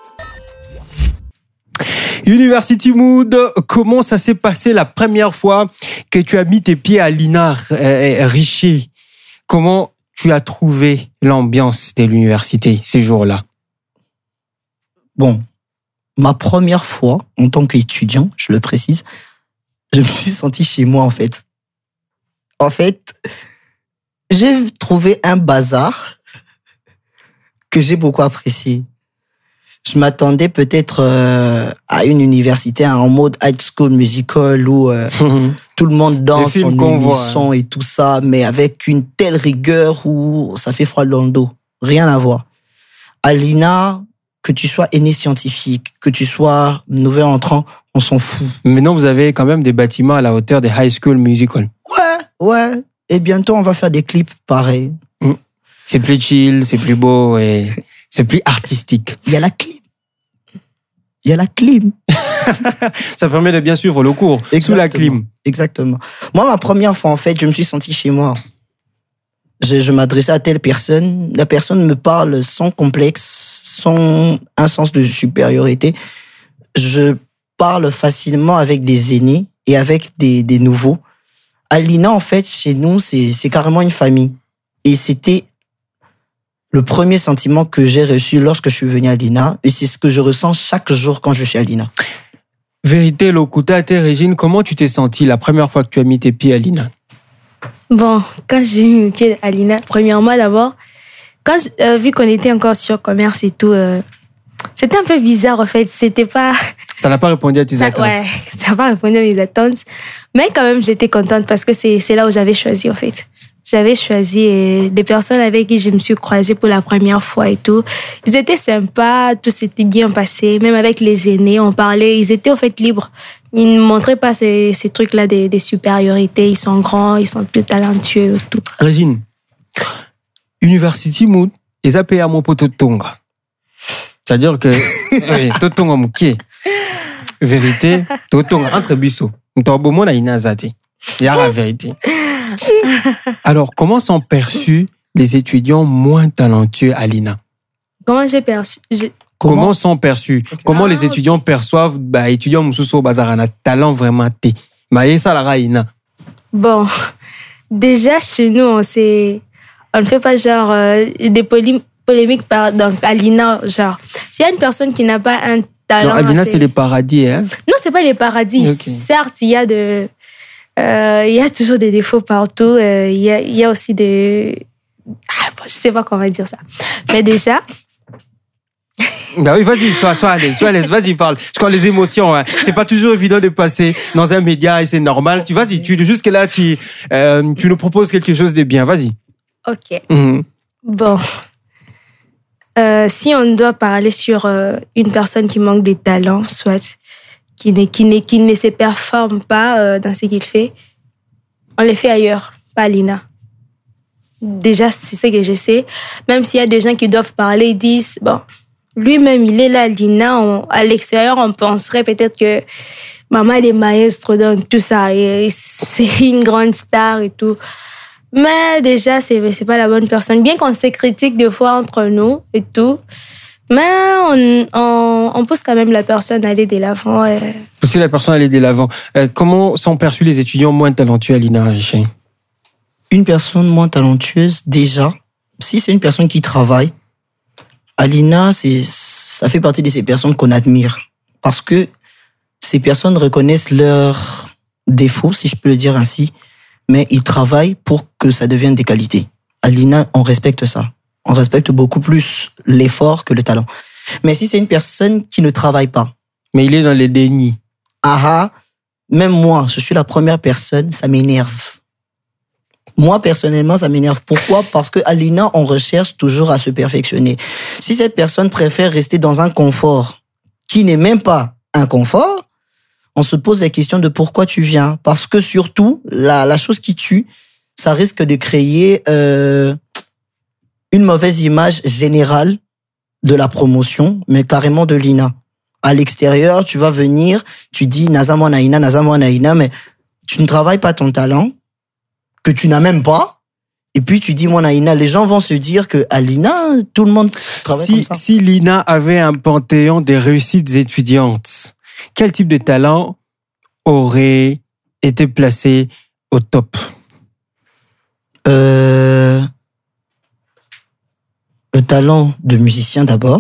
University Mood, comment ça s'est passé la première fois que tu as mis tes pieds à l'INA, Richie? Comment tu as trouvé l'ambiance de l'université ces jours-là? Bon, ma première fois en tant qu'étudiant, je le précise, je me suis senti chez moi en fait. En fait, j'ai trouvé un bazar que j'ai beaucoup apprécié. Je m'attendais peut-être à une université en mode high school musical où tout le monde danse en unisson et tout ça, mais avec une telle rigueur où ça fait froid dans le dos. Rien à voir. À l'INA, que tu sois aîné scientifique, que tu sois nouvel entrant, on s'en fout. Mais non, vous avez quand même des bâtiments à la hauteur des high school musical. Ouais. Et bientôt, on va faire des clips pareils. C'est plus chill, c'est plus beau et c'est plus artistique. Il y a la clim. Ça permet de bien suivre le cours. Exactement. Sous la clim. Exactement. Moi, ma première fois, en fait, je me suis senti chez moi. Je m'adressais à telle personne. La personne me parle sans complexe, sans un sens de supériorité. Je parle facilement avec des aînés et avec des nouveaux. À l'INA, en fait, chez nous, c'est carrément une famille. Et c'était le premier sentiment que j'ai reçu lorsque je suis venu à l'INA. Et c'est ce que je ressens chaque jour quand je suis à l'INA. Vérité, Lokuta, Régine, comment tu t'es sentie la première fois que tu as mis tes pieds à l'INA? Bon, quand j'ai mis mes pieds à l'INA, premièrement d'abord, vu qu'on était encore sur commerce et tout, c'était un peu bizarre en fait. C'était pas... Ça n'a pas répondu à tes attentes. Ouais, ça n'a pas répondu à mes attentes. Mais quand même, j'étais contente parce que c'est là où j'avais choisi en fait. J'avais choisi les personnes avec qui je me suis croisée pour la première fois et tout. Ils étaient sympas, tout s'était bien passé. Même avec les aînés, on parlait. Ils étaient au fait libres. Ils ne montraient pas ces trucs-là des supériorités. Ils sont grands, ils sont plus talentueux et tout. Régine, University Mood, ils appellent à mon pote Tonga. C'est-à-dire que Totonga Mouké. Vérité, Totonga entre biso. Ntobo mona inazate. Il y a la vérité. Alors, comment sont perçus les étudiants moins talentueux à l'INA? Comment j'ai perçu? Comment sont perçus? Okay. Comment les étudiants perçoivent étudiants Moussousso Bazarana talent vraiment té? Ça la INA. Bon, déjà chez nous, on ne fait pas genre des polémiques donc à l'INA, genre s'il y a une personne qui n'a pas un talent. Non, à l'INA, c'est les paradis, hein? Non, c'est pas les paradis. Okay. Certes, il y a toujours des défauts partout. Il y a aussi des... je sais pas comment dire ça. Mais déjà... Bah oui, vas-y, sois à l'aise, vas-y, parle. Je crois les émotions, hein. C'est pas toujours évident de passer dans un média et c'est normal. Jusque là, tu nous proposes quelque chose de bien, vas-y. Ok. Bon. Si on doit parler sur une personne qui manque des talents, soit... qui ne se performe pas dans ce qu'il fait, on les fait ailleurs, pas à l'INA. Déjà, c'est ce que je sais. Même s'il y a des gens qui doivent parler, ils disent, bon, lui-même, il est là à l'INA, à l'extérieur, on penserait peut-être que maman est maestre dans tout ça, et c'est une grande star et tout. Mais déjà, c'est pas la bonne personne. Bien qu'on se critique des fois entre nous et tout, mais on pousse quand même la personne à aller de l'avant. Pousser la personne à aller de l'avant. Comment sont perçus les étudiants moins talentueux à l'INA, Richie? Une personne moins talentueuse, déjà, si c'est une personne qui travaille, à l'INA, ça fait partie de ces personnes qu'on admire. Parce que ces personnes reconnaissent leurs défauts, si je peux le dire ainsi, mais ils travaillent pour que ça devienne des qualités. À l'INA, on respecte ça. On respecte beaucoup plus l'effort que le talent. Mais si c'est une personne qui ne travaille pas, Mais il est dans les dénis. même moi, je suis la première personne, ça m'énerve. Moi, personnellement, ça m'énerve. Pourquoi? Parce que à l'INA, on recherche toujours à se perfectionner. Si cette personne préfère rester dans un confort qui n'est même pas un confort, on se pose la question de pourquoi tu viens. Parce que surtout, la chose qui tue, ça risque de créer une mauvaise image générale de la promotion, mais carrément de l'INA. À l'extérieur, tu vas venir, tu dis Nazamo Naina, mais tu ne travailles pas ton talent, que tu n'as même pas, et puis tu dis Naina. Les gens vont se dire que à l'INA, tout le monde travaille comme ça. Si l'INA avait un panthéon des réussites étudiantes, quel type de talent aurait été placé au top? Le talent de musicien d'abord,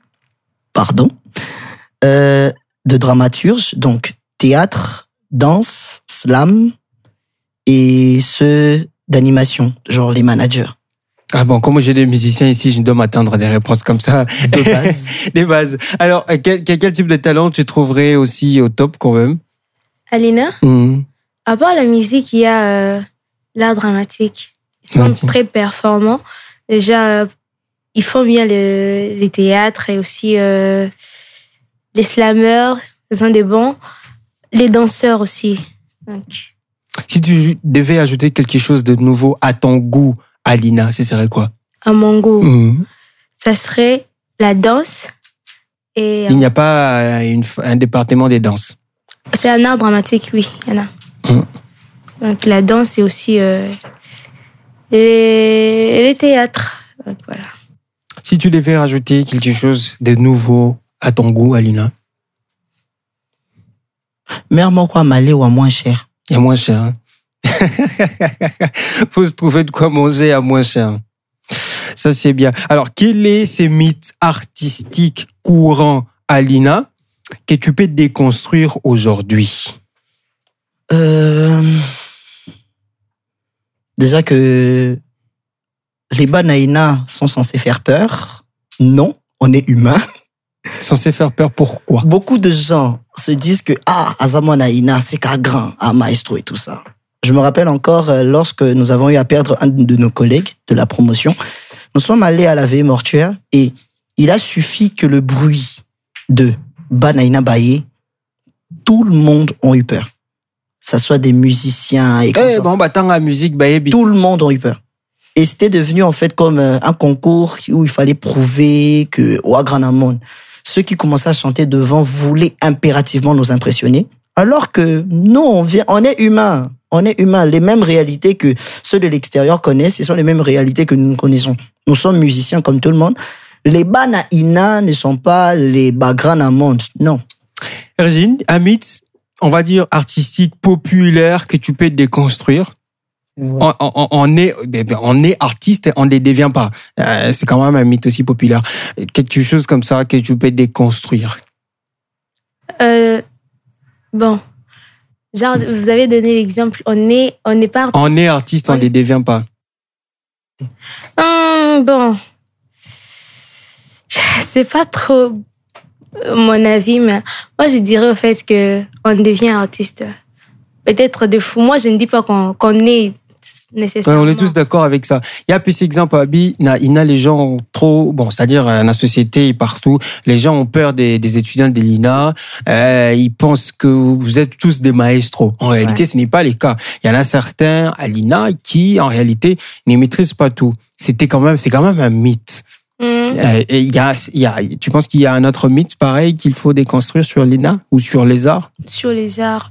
de dramaturge, donc théâtre, danse, slam, et ceux d'animation, genre les managers. Ah bon, comme j'ai des musiciens ici, je dois m'attendre à des réponses comme ça. De base. Des bases. Alors, quel type de talent tu trouverais aussi au top quand même? Alina, à part la musique, il y a l'art dramatique. Ils sont très performants. Déjà, ils font bien les théâtres et aussi les slammers, ils sont des bons. Les danseurs aussi. Donc. Si tu devais ajouter quelque chose de nouveau à ton goût, Alina, ce serait quoi? À mon goût, ça serait la danse. Et il n'y a pas un département des danses? C'est un art dramatique, oui, il y en a. Donc la danse et aussi les théâtres. Donc, voilà. Si tu devais rajouter quelque chose de nouveau à ton goût, Alina? Mère, quoi, malé ou à moins cher? Il y a moins cher. Hein? Faut se trouver de quoi manger à moins cher. Ça, c'est bien. Alors, quels sont ces mythes artistiques courants, Alina, que tu peux déconstruire aujourd'hui? Déjà que les banaïnas sont censés faire peur. Non, on est humain. Censé faire peur, pourquoi? Beaucoup de gens se disent que Azamo Naina, c'est qu'un grand, un maestro et tout ça. Je me rappelle encore lorsque nous avons eu à perdre un de nos collègues de la promotion. Nous sommes allés à la veille mortuaire et il a suffi que le bruit de Banaïna Baye, tout le monde a eu peur. Que ce soit des musiciens et la musique, tout le monde a eu peur. Et c'était devenu en fait comme un concours où il fallait prouver que Ouagranamon, ceux qui commençaient à chanter devant voulaient impérativement nous impressionner. Alors que nous, on est humains. On est humains. Les mêmes réalités que ceux de l'extérieur connaissent, ce sont les mêmes réalités que nous connaissons. Nous sommes musiciens comme tout le monde. Les Banaïna ne sont pas les Bagranamon. Non. Régine, un mythe, on va dire artistique, populaire, que tu peux déconstruire. Ouais. On est artiste et on ne les devient pas. C'est quand même un mythe aussi populaire. Quelque chose comme ça que tu peux déconstruire. Bon. Genre, vous avez donné l'exemple, on n'est pas artiste. On est artiste, on ne les devient pas. Bon. C'est pas trop mon avis, mais moi, je dirais au fait qu'on devient artiste. Peut-être de fou. Moi, je ne dis pas qu'on est nécessairement. Ouais, on est tous d'accord avec ça. Il y a plus exemple, Abi, les gens ont trop, c'est-à-dire dans la société et partout, les gens ont peur des étudiants de l'INA. Ils pensent que vous êtes tous des maestros. En réalité, ce n'est pas le cas. Il y en a certains à l'INA qui, en réalité, ne maîtrisent pas tout. C'est quand même un mythe. Et tu penses qu'il y a un autre mythe pareil qu'il faut déconstruire sur l'INA ou sur les arts? Sur les arts,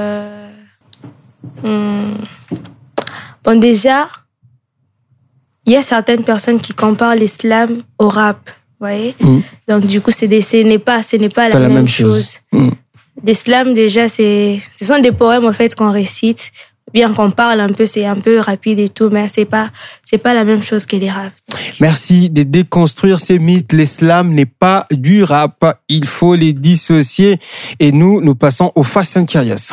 Bon, déjà, il y a certaines personnes qui comparent l'islam au rap, vous voyez. Donc, du coup, ce n'est pas la même chose. L'islam, déjà, ce sont des poèmes, en fait, qu'on récite. Bien qu'on parle un peu, c'est un peu rapide et tout, mais c'est pas la même chose que les rap. Merci de déconstruire ces mythes. L'islam n'est pas du rap. Il faut les dissocier. Et nous passons au Fast and Curious.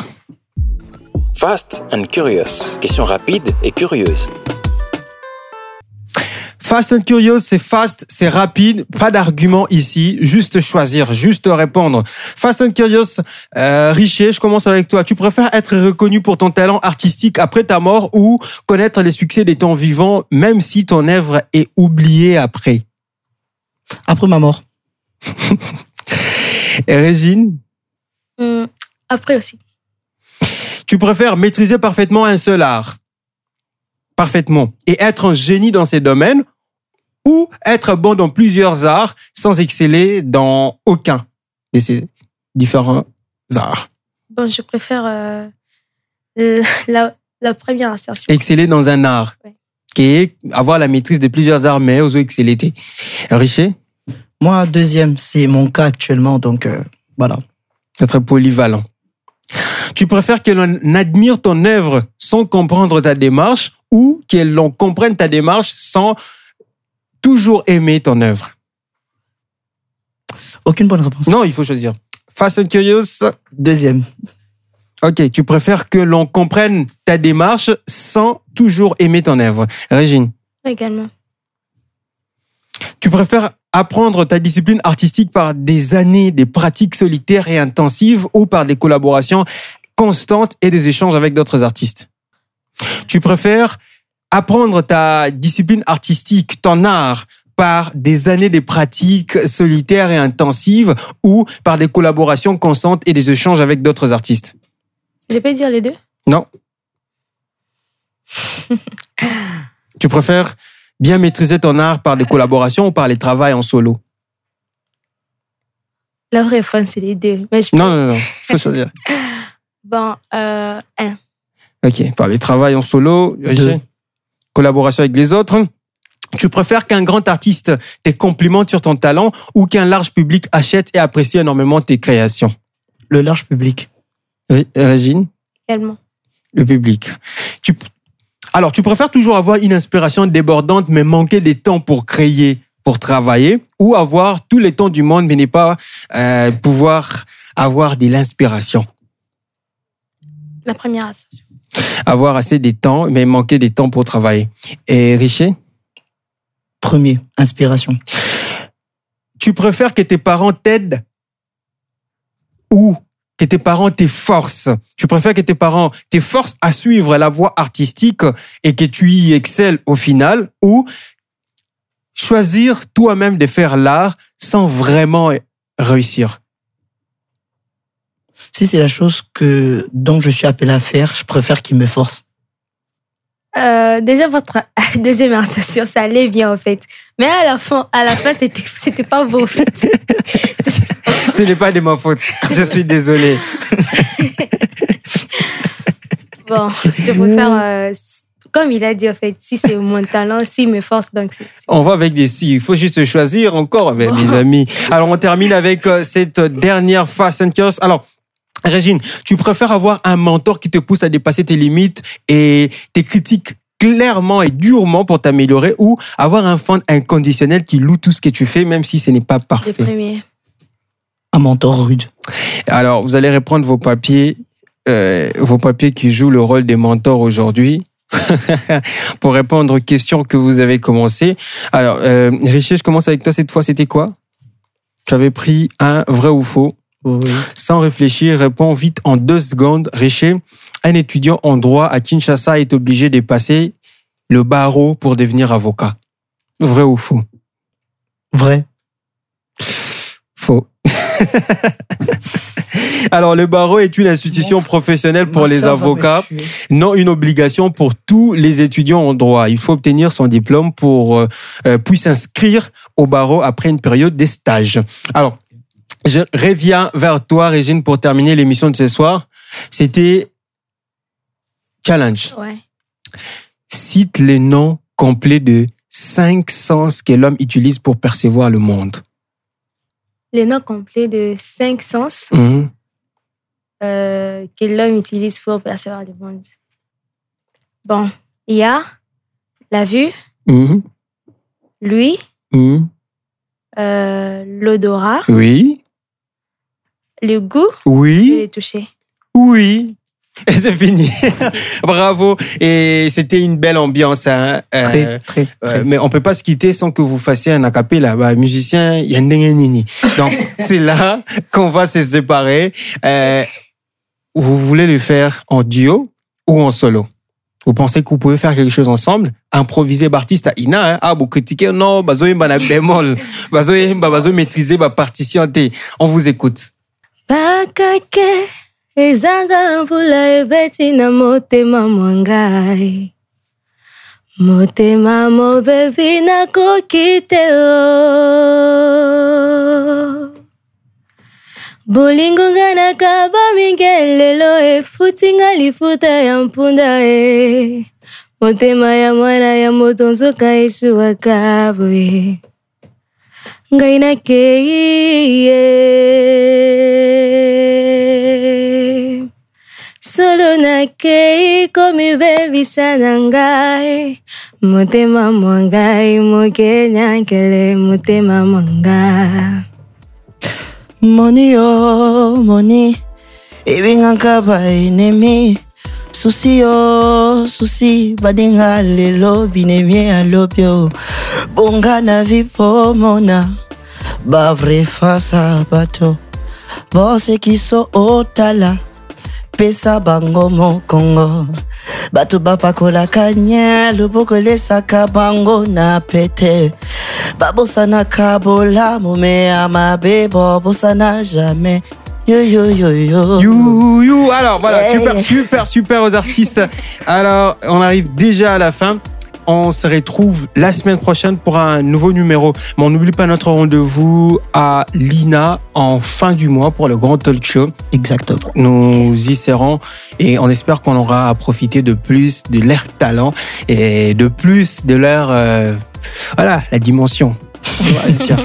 Fast and Curious. Question rapide et curieuse. Fast and Curious, c'est fast, c'est rapide, pas d'argument ici, juste choisir, juste répondre. Fast and Curious, Richer, je commence avec toi. Tu préfères être reconnu pour ton talent artistique après ta mort ou connaître les succès des temps vivants, même si ton œuvre est oubliée après? Après ma mort. Et Régine? Après aussi. Tu préfères maîtriser parfaitement un seul art, parfaitement, et être un génie dans ces domaines, ou être bon dans plusieurs arts sans exceller dans aucun de ces différents arts? Bon, je préfère la première assertion. Exceller dans un art, Ouais. qui est avoir la maîtrise de plusieurs arts, mais aux exceller. Richer? Moi, deuxième, c'est mon cas actuellement, donc voilà. Être polyvalent. Tu préfères que l'on admire ton œuvre sans comprendre ta démarche ou que l'on comprenne ta démarche sans toujours aimer ton œuvre? Aucune bonne réponse. Non, il faut choisir. Fast and Curious. Deuxième. Ok, tu préfères que l'on comprenne ta démarche sans toujours aimer ton œuvre. Régine? Également. Tu préfères apprendre ta discipline artistique par des années de pratiques solitaires et intensives ou par des collaborations constantes et des échanges avec d'autres artistes? Tu préfères apprendre ta discipline artistique, ton art, par des années de pratiques solitaires et intensives ou par des collaborations constantes et des échanges avec d'autres artistes? Je peux dire les deux? Non. Tu préfères bien maîtriser ton art par des collaborations ou par les travails en solo? La vraie réponse, c'est les deux. Mais je peux... Non, faut choisir. Bon, un. Ok, par les travails en solo, Deux. Collaboration avec les autres. Tu préfères qu'un grand artiste te complimente sur ton talent ou qu'un large public achète et apprécie énormément tes créations? Le large public. Régine? Également. Le public. Alors, tu préfères toujours avoir une inspiration débordante mais manquer de temps pour créer, pour travailler, ou avoir tous les temps du monde mais ne pas pouvoir avoir de l'inspiration? La première assertion. Avoir assez de temps mais manquer de temps pour travailler. Et Richer? Premier, inspiration. Tu préfères que tes parents t'aident ou que tes parents t'efforcent? Tu préfères que tes parents t'efforcent à suivre la voie artistique et que tu y excelles au final, ou choisir toi-même de faire l'art sans vraiment réussir? Si c'est la chose dont je suis appelé à faire, je préfère qu'ils me forcent. Déjà, votre deuxième assertion, ça allait bien, en fait. Mais à la fin, c'était pas beau, en fait. Ce n'est pas de ma faute. Je suis désolé. Bon, je préfère, comme il a dit, en fait, si c'est mon talent, s'il me force, donc c'est... On va avec des si. Il faut juste choisir encore, mes amis. Alors, on termine avec cette dernière Fast and Curious. Alors, Régine, tu préfères avoir un mentor qui te pousse à dépasser tes limites et tes critiques clairement et durement pour t'améliorer, ou avoir un fan inconditionnel qui loue tout ce que tu fais, même si ce n'est pas parfait? Le premier. Un mentor rude. Alors, vous allez reprendre vos papiers qui jouent le rôle des mentors aujourd'hui, pour répondre aux questions que vous avez commencées. Alors, Richer, je commence avec toi cette fois. C'était quoi? Tu avais pris un vrai ou faux? Oui. Sans réfléchir, réponds vite en 2 secondes. Richer, un étudiant en droit à Kinshasa est obligé de passer le barreau pour devenir avocat. Vrai ou faux? Vrai. Faux. Alors, le barreau est une institution professionnelle pour les avocats, non une obligation pour tous les étudiants en droit. Il faut obtenir son diplôme pour puis s'inscrire au barreau après une période de stage. Alors, je reviens vers toi, Régine, pour terminer l'émission de ce soir. C'était Challenge. Ouais. Cite les noms complets de 5 sens que l'homme utilise pour percevoir le monde. Les noms complets de 5 sens Mhm. Que l'homme utilise pour percevoir le monde. Bon, il y a la vue, Mhm. l'ouïe, Mhm. l'odorat, Oui. le goût et Oui. le toucher. Oui. Et c'est fini. Bravo. Et c'était une belle ambiance. Hein. Très. Mais on peut pas se quitter sans que vous fassiez un acapella. Musicien, Yandengenini. Donc, c'est là qu'on va se séparer. Vous voulez le faire en duo ou en solo? Vous pensez que vous pouvez faire quelque chose ensemble? Improviser Baptiste à Ina, hein? Ah, vous critiquez, non, bazoyemba na bémol. Bazo maîtriser, partition. On vous écoute. Bakake, ezanga mvula ebeti na motema mwangai. Motema mobebi na kokite o. Bolingo ngana kaba mingelelo efuti ngalifuta ya mpunda e. Motema ya mwana ya motonzo kaisu wakabo e. Ngaina keiye. Solo na kei komi bebi sanangai. Motema mwangai moke nyankele motema mwanga. Money, oh, money. Ebinga kaba enemy. Susi, oh, susi. Badinga lelo binemie alopio. Bonga na vipo mona. Ba vrai face à bateau. Bosse qui so otala. Pesa bango mo Congo. Batu bapa kola kanya. Lupo kole saka bango na pete. Babosana kabola mume ama bebo bosana jamais. Yo. Alors voilà, super aux artistes. Alors, on arrive déjà à la fin. On se retrouve la semaine prochaine pour un nouveau numéro. Mais on n'oublie pas notre rendez-vous à l'INA en fin du mois pour le grand talk show. Exactement. Nous y serons et on espère qu'on aura à profiter de plus de leur talent et de plus de leur la dimension. On va dire.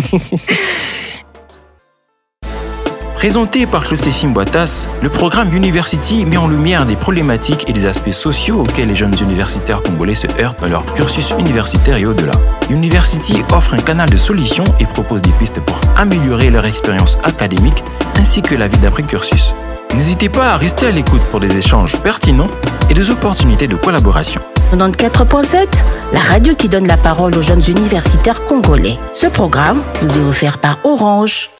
Présenté par Claude-Cécile Boitas, le programme University met en lumière des problématiques et des aspects sociaux auxquels les jeunes universitaires congolais se heurtent dans leur cursus universitaire et au-delà. University offre un canal de solutions et propose des pistes pour améliorer leur expérience académique ainsi que la vie d'après-cursus. N'hésitez pas à rester à l'écoute pour des échanges pertinents et des opportunités de collaboration. 94.7, la radio qui donne la parole aux jeunes universitaires congolais. Ce programme vous est offert par Orange.